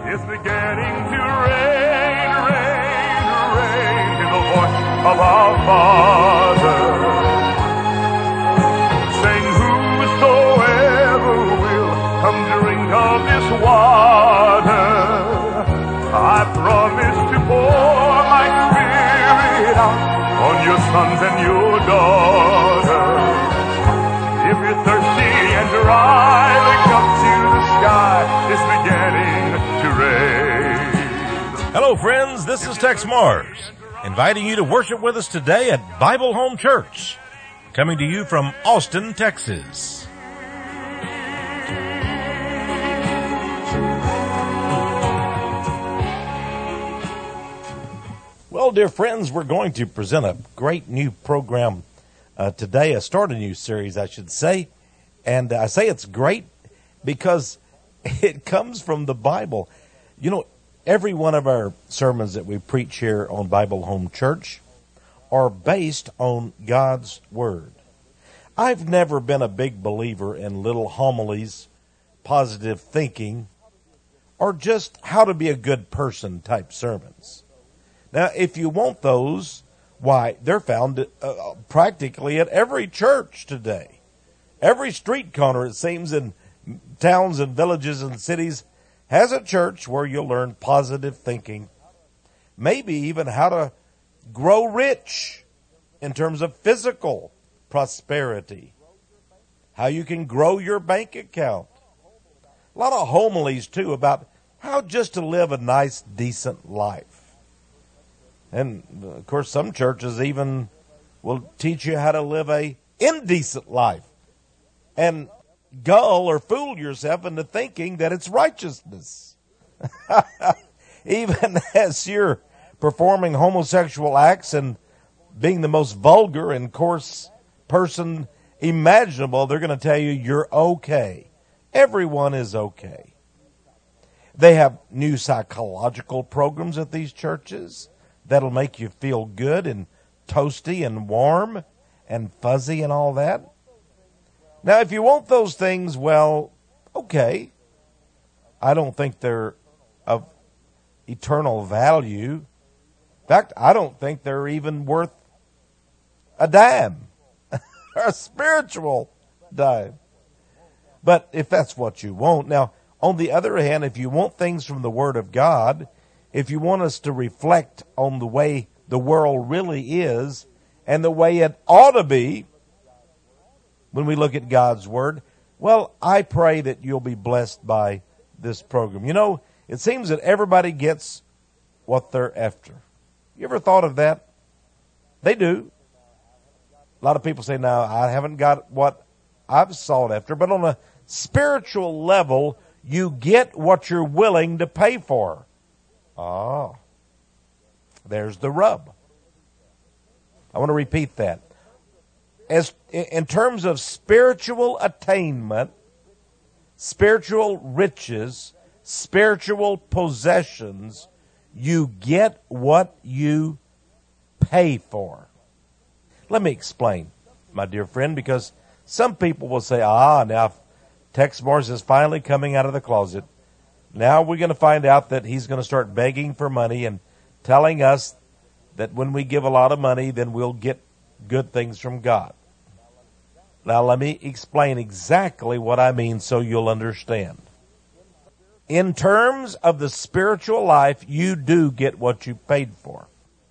is beginning to rain, rain, rain. Hear the voice of our Father saying, whosoever will come drink of this water, I promise to pour my Spirit out on your sons and your daughters. If you're thirsty and dry, look up to the sky. It's beginning to rain. Hello, friends. This is Tex Mars, inviting you to worship with us today at Bible Home Church, coming to you from Austin, Texas. Well, dear friends, we're going to present a great new program today, start a new series, I should say. And I say it's great because it comes from the Bible. You know, every one of our sermons that we preach here on Bible Home Church are based on God's Word. I've never been a big believer in little homilies, positive thinking, or just how to be a good person type sermons. Now, if you want those, why, they're found practically at every church today. Every street corner, it seems, in towns and villages and cities has a church where you'll learn positive thinking, maybe even how to grow rich in terms of physical prosperity, how you can grow your bank account. A lot of homilies, too, about how just to live a nice, decent life. And, of course, some churches even will teach you how to live a indecent life and gull or fool yourself into thinking that it's righteousness. Even as you're performing homosexual acts and being the most vulgar and coarse person imaginable, they're going to tell you you're okay. Everyone is okay. They have new psychological programs at these churches that'll make you feel good and toasty and warm and fuzzy and all that. Now, if you want those things, well, okay. I don't think they're of eternal value. In fact, I don't think they're even worth a dime, or a spiritual dime. But if that's what you want. Now, on the other hand, if you want things from the Word of God, if you want us to reflect on the way the world really is and the way it ought to be when we look at God's Word, well, I pray that you'll be blessed by this program. You know, it seems that everybody gets what they're after. You ever thought of that? They do. A lot of people say, no, I haven't got what I've sought after. But on a spiritual level, you get what you're willing to pay for. Oh, there's the rub. I want to repeat that. As in terms of spiritual attainment, spiritual riches, spiritual possessions, you get what you pay for. Let me explain, my dear friend, because some people will say, now Tex Mars is finally coming out of the closet. Now we're going to find out that he's going to start begging for money and telling us that when we give a lot of money, then we'll get good things from God. Now let me explain exactly what I mean so you'll understand. In terms of the spiritual life, you do get what you paid for.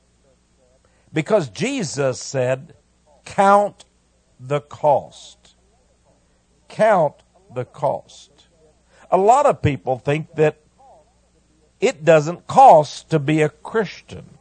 Because Jesus said, count the cost. Count the cost. A lot of people think that it doesn't cost to be a Christian.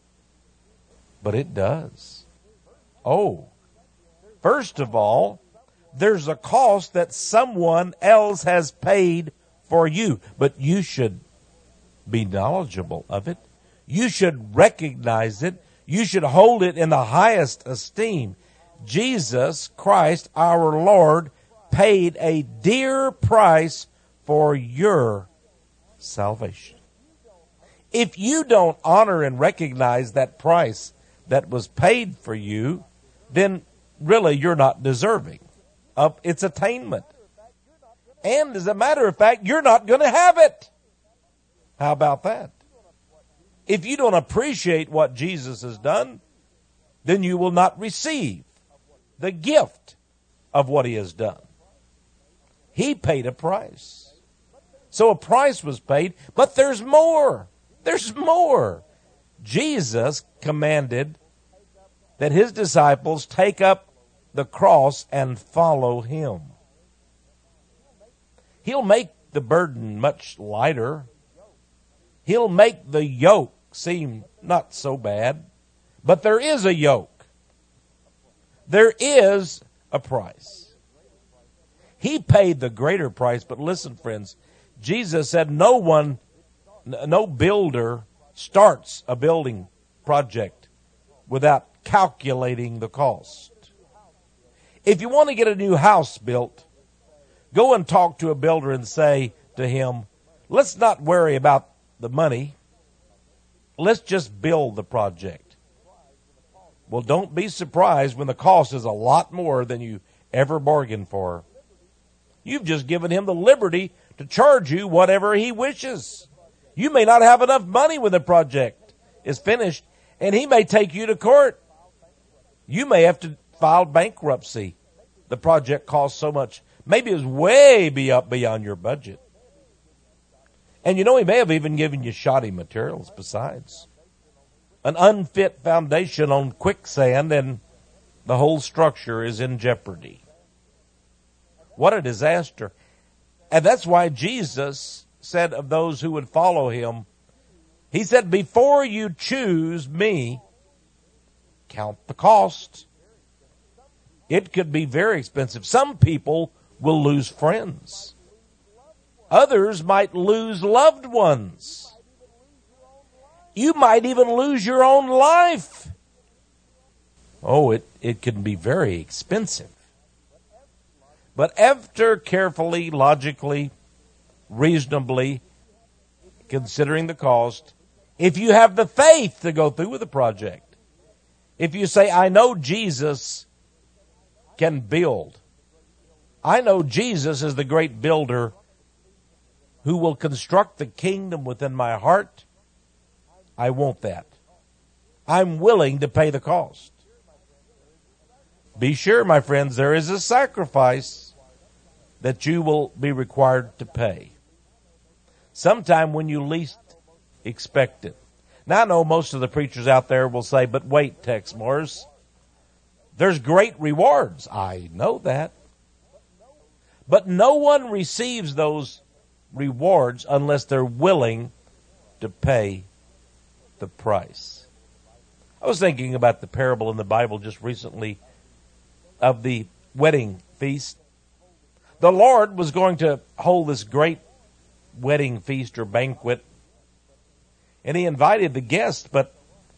But it does. Oh, first of all, there's a cost that someone else has paid for you. But you should be knowledgeable of it. You should recognize it. You should hold it in the highest esteem. Jesus Christ, our Lord, paid a dear price for your salvation. If you don't honor and recognize that price that was paid for you, then really you're not deserving of its attainment. And as a matter of fact, you're not going to have it. How about that? If you don't appreciate what Jesus has done, then you will not receive the gift of what he has done. He paid a price. So a price was paid, but there's more. There's more. Jesus commanded that his disciples take up the cross and follow him. He'll make the burden much lighter. He'll make the yoke seem not so bad. But there is a yoke. There is a price. He paid the greater price. But listen, friends, Jesus said no builder starts a building project without calculating the cost. If you want to get a new house built, go and talk to a builder and say to him, let's not worry about the money. Let's just build the project. Well, don't be surprised when the cost is a lot more than you ever bargained for. You've just given him the liberty to charge you whatever he wishes. You may not have enough money when the project is finished, and he may take you to court. You may have to file bankruptcy. The project costs so much. Maybe it's way beyond your budget. And he may have even given you shoddy materials besides. An unfit foundation on quicksand, and the whole structure is in jeopardy. What a disaster. And that's why Jesus said of those who would follow him, he said, before you choose me, count the cost. It could be very expensive. Some people will lose friends. Others might lose loved ones. You might even lose your own life. Oh, it can be very expensive. But after carefully, logically, reasonably considering the cost, if you have the faith to go through with the project, if you say, I know Jesus can build. I know Jesus is the great builder who will construct the kingdom within my heart. I want that. I'm willing to pay the cost. Be sure, my friends, there is a sacrifice that you will be required to pay. Sometime when you least expect it. Now, I know most of the preachers out there will say, but wait, Tex Morris, there's great rewards. I know that. But no one receives those rewards unless they're willing to pay the price. I was thinking about the parable in the Bible just recently of the wedding feast. The Lord was going to hold this great wedding feast or banquet, and he invited the guests, but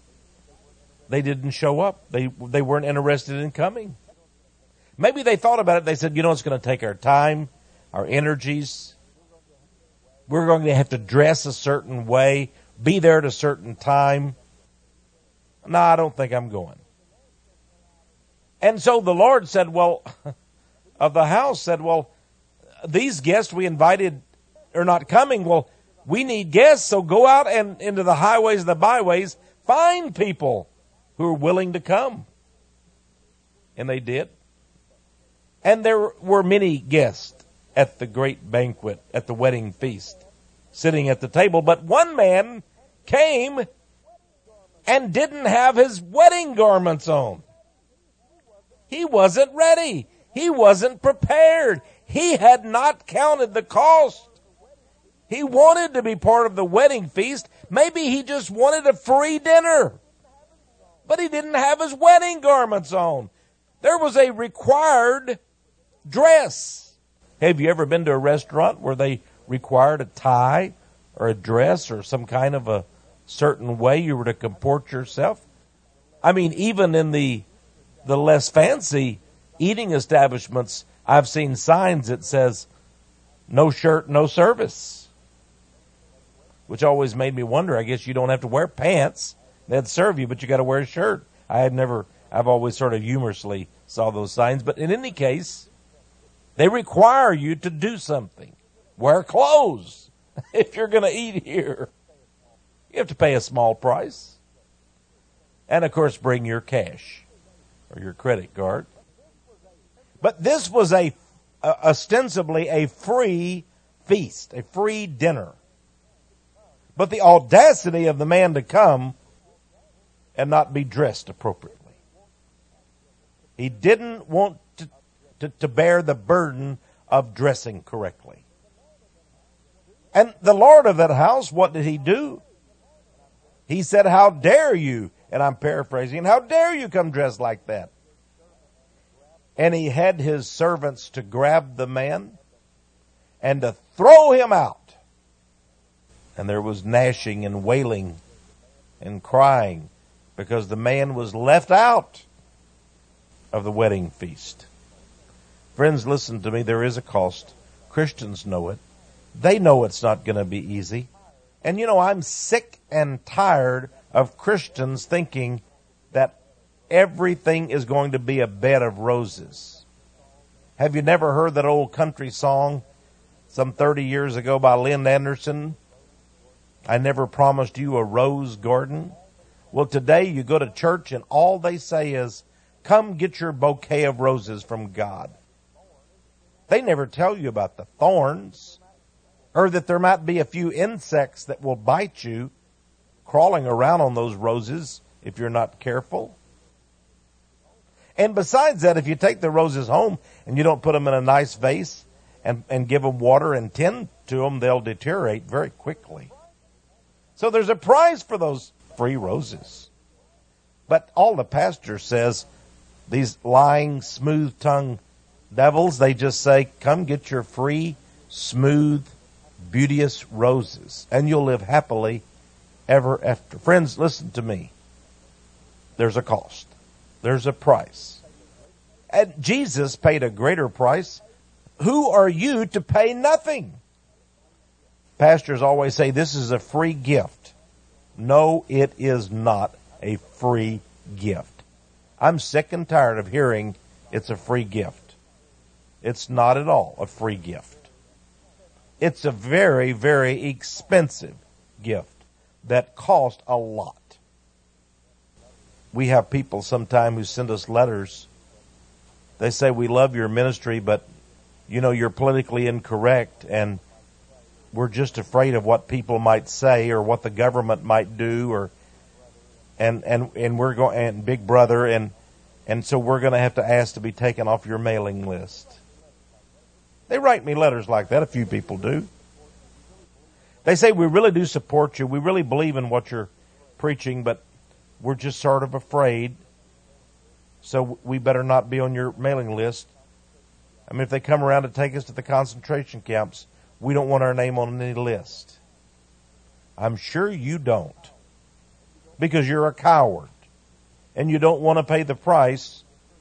they didn't show up. They weren't interested in coming. Maybe they thought about it. They said, it's going to take our time, our energies. We're going to have to dress a certain way, be there at a certain time. No, I don't think I'm going. And so the Lord said, of the house said, these guests we invited are not coming. Well, we need guests, so go out and into the highways and the byways, find people who are willing to come. And they did. And there were many guests at the great banquet, at the wedding feast, sitting at the table. But one man came and didn't have his wedding garments on. He wasn't ready. He wasn't prepared. He had not counted the cost. He wanted to be part of the wedding feast. Maybe he just wanted a free dinner. But he didn't have his wedding garments on. There was a required dress. Have you ever been to a restaurant where they required a tie or a dress or some kind of a certain way you were to comport yourself? I mean, even in the less fancy eating establishments, I've seen signs that says, no shirt, no service. Which always made me wonder, I guess you don't have to wear pants. They'd serve you, but you got to wear a shirt. I've always sort of humorously saw those signs. But in any case, they require you to do something. Wear clothes. If you're going to eat here, you have to pay a small price. And, of course, bring your cash or your credit card. But this was ostensibly a free feast, a free dinner. But the audacity of the man to come and not be dressed appropriately. He didn't want to bear the burden of dressing correctly. And the Lord of that house, what did he do? He said, how dare you, and I'm paraphrasing, how dare you come dressed like that? And he had his servants to grab the man and to throw him out. And there was gnashing and wailing and crying because the man was left out of the wedding feast. Friends, listen to me. There is a cost. Christians know it. They know it's not going to be easy. And I'm sick and tired of Christians thinking that everything is going to be a bed of roses. Have you never heard that old country song some 30 years ago by Lynn Anderson? I never promised you a rose garden. Well, today you go to church and all they say is, come get your bouquet of roses from God. They never tell you about the thorns, or that there might be a few insects that will bite you crawling around on those roses if you're not careful. And besides that, if you take the roses home and you don't put them in a nice vase and give them water and tend to them, they'll deteriorate very quickly. So there's a price for those free roses. But all the pastor says, these lying, smooth-tongued devils, they just say, come get your free, smooth, beauteous roses, and you'll live happily ever after. Friends, listen to me. There's a cost. There's a price. And Jesus paid a greater price. Who are you to pay nothing? Pastors always say this is a free gift. No, it is not a free gift. I'm sick and tired of hearing it's a free gift. It's not at all a free gift. It's a very, very expensive gift that cost a lot. We have people sometime who send us letters. They say, we love your ministry, but you're politically incorrect, and we're just afraid of what people might say or what the government might do, and we're going, and Big Brother, and so we're going to have to ask to be taken off your mailing list. They write me letters like that. A few people do. They say, we really do support you. We really believe in what you're preaching, but we're just sort of afraid, so we better not be on your mailing list. I mean, if they come around to take us to the concentration camps, we don't want our name on any list. I'm sure you don't, because you're a coward, and you don't want to pay the price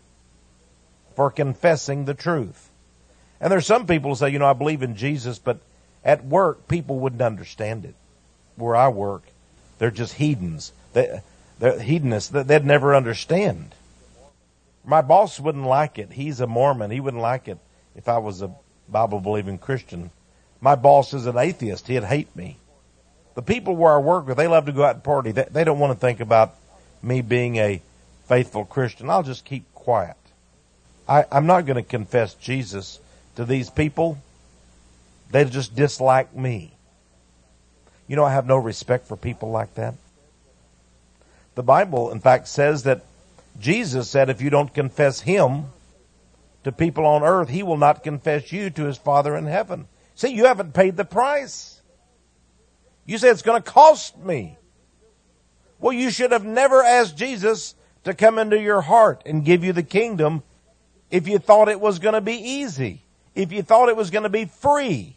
for confessing the truth. And there's some people who say, I believe in Jesus, but at work, people wouldn't understand it. Where I work, they're just heathens. They're hedonists. They'd never understand. My boss wouldn't like it. He's a Mormon. He wouldn't like it if I was a Bible-believing Christian. My boss is an atheist. He'd hate me. The people where I work with, they love to go out and party. They don't want to think about me being a faithful Christian. I'll just keep quiet. I'm not going to confess Jesus to these people. They just dislike me. I have no respect for people like that. The Bible, in fact, says that Jesus said if you don't confess him to people on earth, he will not confess you to his Father in heaven. See, you haven't paid the price. You say it's going to cost me. Well, you should have never asked Jesus to come into your heart and give you the kingdom if you thought it was going to be easy, if you thought it was going to be free.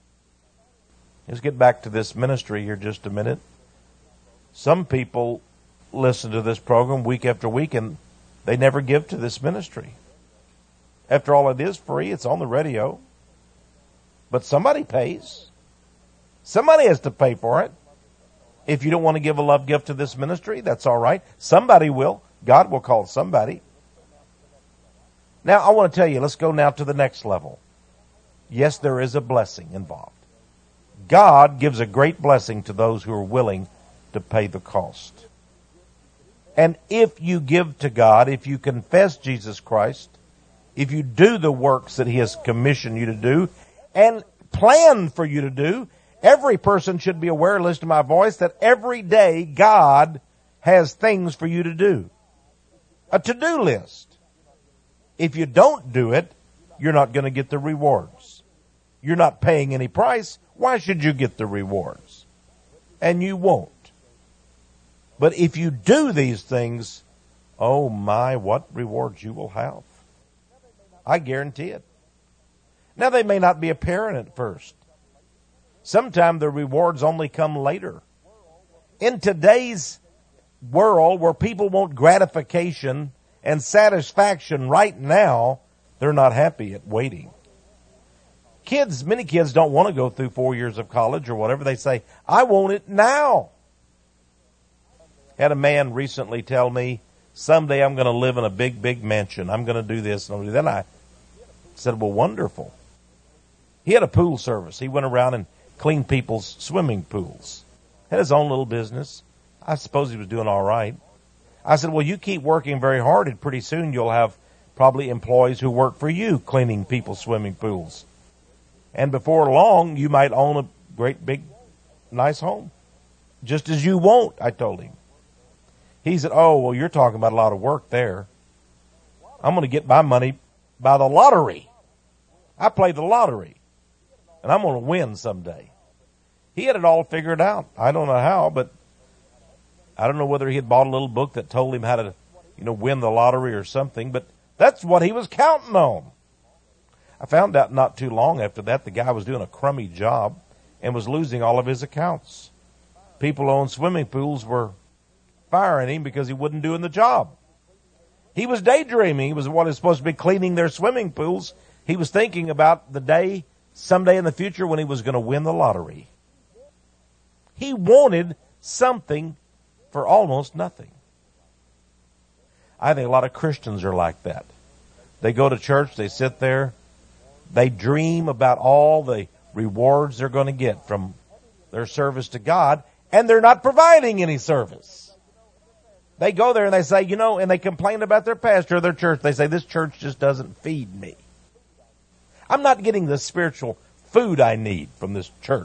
Let's get back to this ministry here just a minute. Some people listen to this program week after week and they never give to this ministry. After all, it is free. It's on the radio. But somebody pays. Somebody has to pay for it. If you don't want to give a love gift to this ministry, that's all right. Somebody will. God will call somebody. Now, I want to tell you, let's go now to the next level. Yes, there is a blessing involved. God gives a great blessing to those who are willing to pay the cost. And if you give to God, if you confess Jesus Christ, if you do the works that He has commissioned you to do and planned for you to do, every person should be aware, listen to my voice, that every day God has things for you to do. A to-do list. If you don't do it, you're not going to get the rewards. You're not paying any price. Why should you get the rewards? And you won't. But if you do these things, oh my, what rewards you will have. I guarantee it. Now, they may not be apparent at first. Sometimes the rewards only come later. In today's world where people want gratification and satisfaction right now, they're not happy at waiting. Many kids don't want to go through 4 years of college or whatever. They say, I want it now. Had a man recently tell me, someday I'm going to live in a big, big mansion. I'm going to do this and I'm going to do that. I said, well, wonderful. He had a pool service. He went around and cleaned people's swimming pools. Had his own little business. I suppose he was doing all right. I said, well, you keep working very hard and pretty soon you'll have probably employees who work for you cleaning people's swimming pools. And before long, you might own a great big nice home. Just as you won't, I told him. He said, oh, well, you're talking about a lot of work there. I'm going to get my money by the lottery. I played the lottery, and I'm going to win someday. He had it all figured out. I don't know how, but I don't know whether he had bought a little book that told him how to, win the lottery or something, but that's what he was counting on. I found out not too long after that the guy was doing a crummy job and was losing all of his accounts. People who owned swimming pools were firing him because he wasn't doing the job. He was daydreaming. He was supposed to be cleaning their swimming pools. He was thinking about the day, someday in the future, when he was going to win the lottery. He wanted something for almost nothing. I think a lot of Christians are like that. They go to church, they sit there, they dream about all the rewards they're going to get from their service to God, and they're not providing any service. They go there and they say, and they complain about their pastor or their church. They say, this church just doesn't feed me. I'm not getting the spiritual food I need from this church.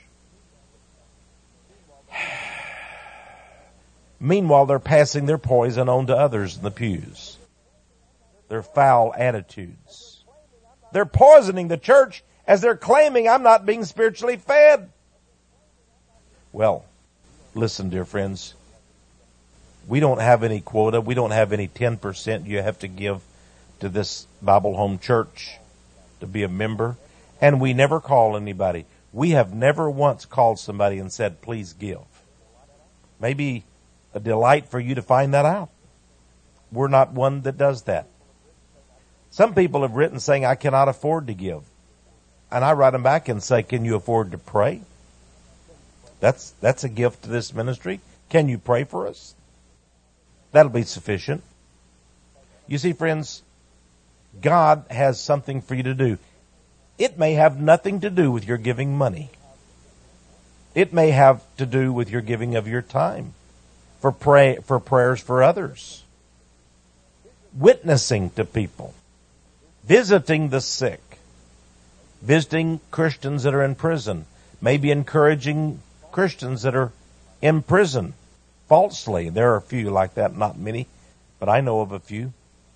Meanwhile, they're passing their poison on to others in the pews. Their foul attitudes. They're poisoning the church as they're claiming I'm not being spiritually fed. Well, listen, dear friends. We don't have any quota. We don't have any 10% you have to give to this Bible Home Church to be a member. And we never call anybody. We have never once called somebody and said, please give. Maybe a delight for you to find that out. We're not one that does that. Some people have written saying, I cannot afford to give. And I write them back and say, can you afford to pray? That's a gift to this ministry. Can you pray for us? That'll be sufficient. You see, friends, God has something for you to do. It may have nothing to do with your giving money. It may have to do with your giving of your time for prayers for others, witnessing to people, visiting the sick, visiting Christians that are in prison, maybe encouraging Christians that are in prison falsely. There are a few like that, not many, but I know of a few.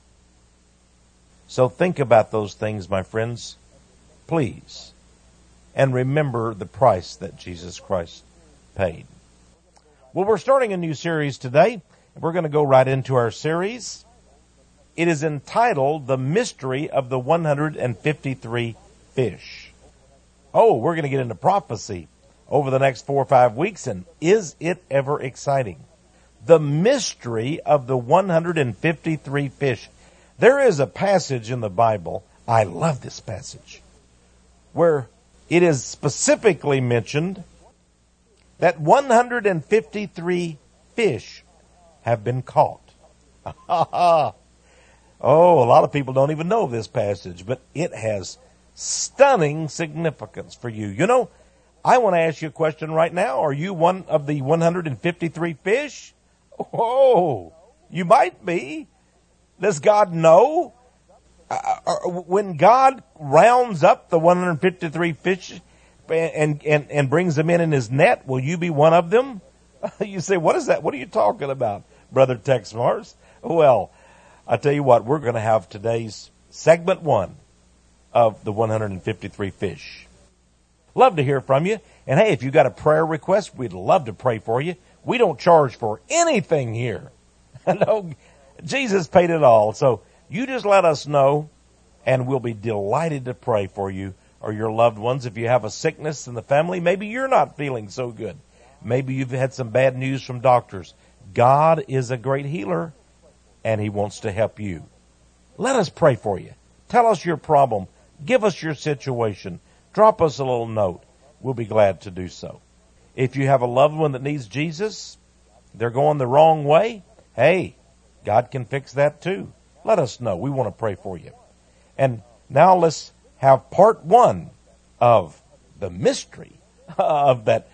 So think about those things, my friends, please. And remember the price that Jesus Christ paid. Well, we're starting a new series today. We're going to go right into our series. It is entitled, The Mystery of the 153 Fish. Oh, we're going to get into prophecy over the next 4 or 5 weeks, and is it ever exciting? The mystery of the 153 fish. There is a passage in the Bible, I love this passage, where it is specifically mentioned that 153 fish have been caught. Oh, a lot of people don't even know this passage, but it has stunning significance for you. I want to ask you a question right now. Are you one of the 153 fish? Oh, you might be. Does God know? When God rounds up the 153 fish and brings them in his net, will you be one of them? You say, what is that? What are you talking about, Brother Tex Mars? Well, I tell you what, we're going to have today's segment 1 of the 153 fish. Love to hear from you. And hey, if you got a prayer request, we'd love to pray for you. We don't charge for anything here. No, Jesus paid it all. So you just let us know, and we'll be delighted to pray for you or your loved ones. If you have a sickness in the family, maybe you're not feeling so good. Maybe you've had some bad news from doctors. God is a great healer, and he wants to help you. Let us pray for you. Tell us your problem. Give us your situation. Drop us a little note. We'll be glad to do so. If you have a loved one that needs Jesus, they're going the wrong way, hey, God can fix that too. Let us know. We want to pray for you. And now let's have part 1 of the mystery of that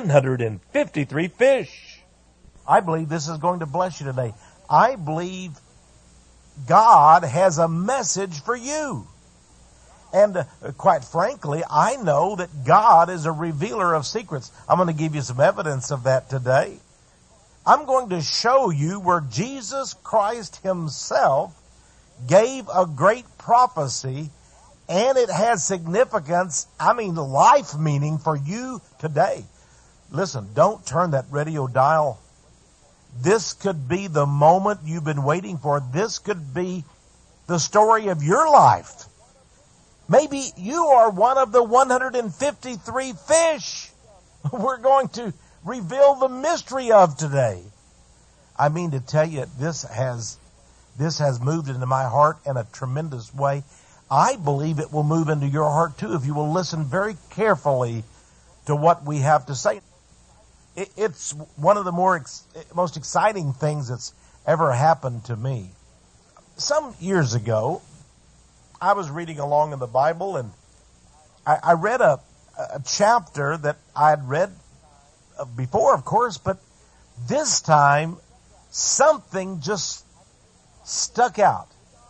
153 fish. I believe this is going to bless you today. I believe God has a message for you. And quite frankly, I know that God is a revealer of secrets. I'm going to give you some evidence of that today. I'm going to show you where Jesus Christ himself gave a great prophecy, and it has significance, life meaning for you today. Listen, don't turn that radio dial. This could be the moment you've been waiting for. This could be the story of your life. Maybe you are one of the 153 fish we're going to reveal the mystery of today. I mean to tell you, this has moved into my heart in a tremendous way. I believe it will move into your heart too if you will listen very carefully to what we have to say. It's one of the most exciting things that's ever happened to me. Some years ago, I was reading along in the Bible, and I read a chapter that I had read before, of course, but this time something just stuck out.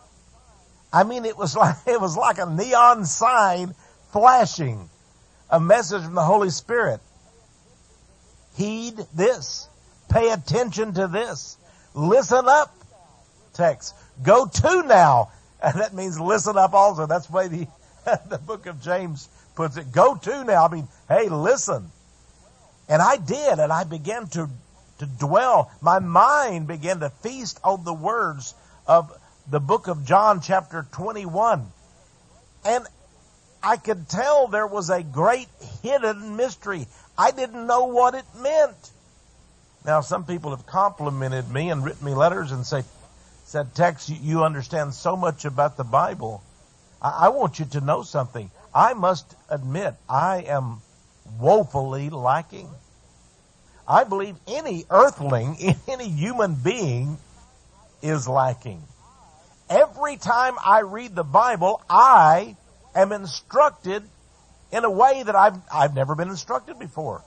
It was like a neon sign flashing, a message from the Holy Spirit. Heed this. Pay attention to this. Listen up, text. Go to now. And that means listen up also. That's the way the book of James puts it. Go to now. Hey, listen. And I did, and I began to dwell. My mind began to feast on the words of the book of John chapter 21. And I could tell there was a great hidden mystery. I didn't know what it meant. Now, some people have complimented me and written me letters and said, Tex, you understand so much about the Bible. I want you to know something. I must admit, I am woefully lacking. I believe any earthling, any human being is lacking. Every time I read the Bible, I am instructed in a way that I've never been instructed before.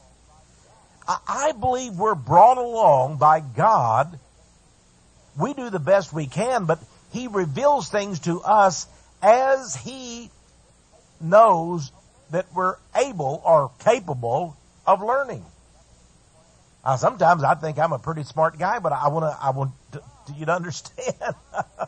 I believe we're brought along by God. We do the best we can, but he reveals things to us as he knows that we're able or capable of learning. Sometimes I think I'm a pretty smart guy, but I want you to understand.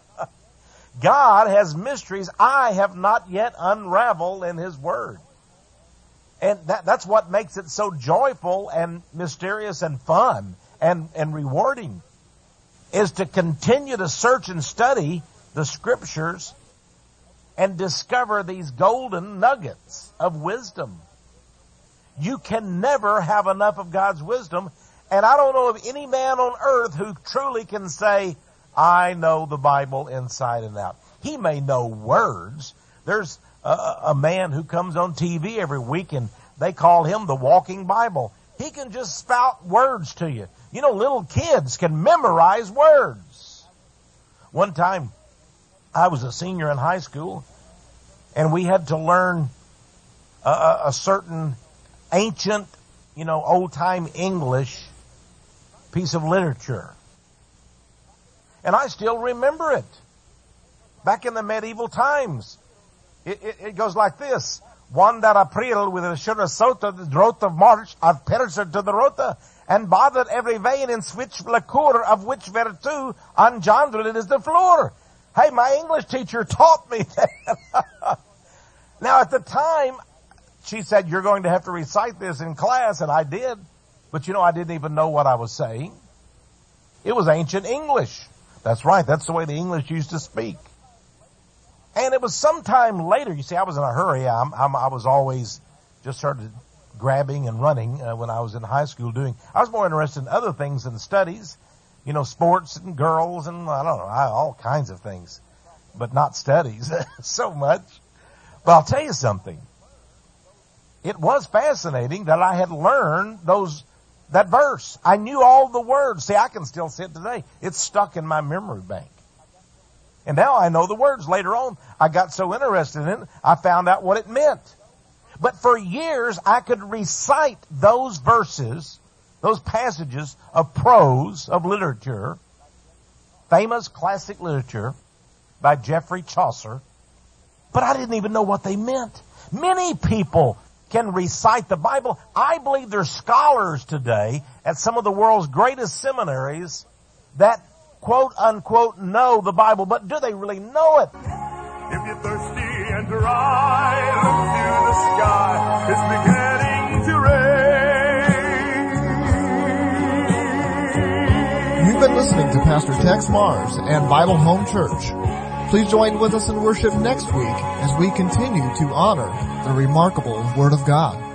God has mysteries I have not yet unraveled in his word. And that's what makes it so joyful and mysterious and fun and rewarding, is to continue to search and study the scriptures and discover these golden nuggets of wisdom. You can never have enough of God's wisdom, and I don't know of any man on earth who truly can say, I know the Bible inside and out. He may know words. There's a man who comes on TV every week, and they call him the walking Bible. He can just spout words to you. You know, little kids can memorize words. One time, I was a senior in high school, and we had to learn a certain ancient, old-time English piece of literature. And I still remember it. Back in the medieval times. It goes like this. Wandar April with a shura sota, the drought of March, of Perser to the Rota, and bothered every vein in switch liqueur, of which vertu engendered is the floor. Hey, my English teacher taught me that. Now at the time, she said, you're going to have to recite this in class, and I did. But I didn't even know what I was saying. It was ancient English. That's right, that's the way the English used to speak. And it was sometime later, you see, I was in a hurry. I was always just started grabbing and running when I was in high school I was more interested in other things than studies, sports and girls and I don't know, all kinds of things, but not studies so much. But I'll tell you something. It was fascinating that I had learned that verse. I knew all the words. See, I can still see it today. It's stuck in my memory bank. And now I know the words. Later on, I got so interested in it, I found out what it meant. But for years, I could recite those verses, those passages of prose, of literature, famous classic literature by Geoffrey Chaucer, but I didn't even know what they meant. Many people can recite the Bible. I believe there's scholars today at some of the world's greatest seminaries that quote unquote know the Bible, but do they really know it? If you're thirsty and dry, look to the sky. It's beginning to rain. You've been listening to Pastor Tex Mars and Bible Home Church. Please join with us in worship next week as we continue to honor the remarkable Word of God.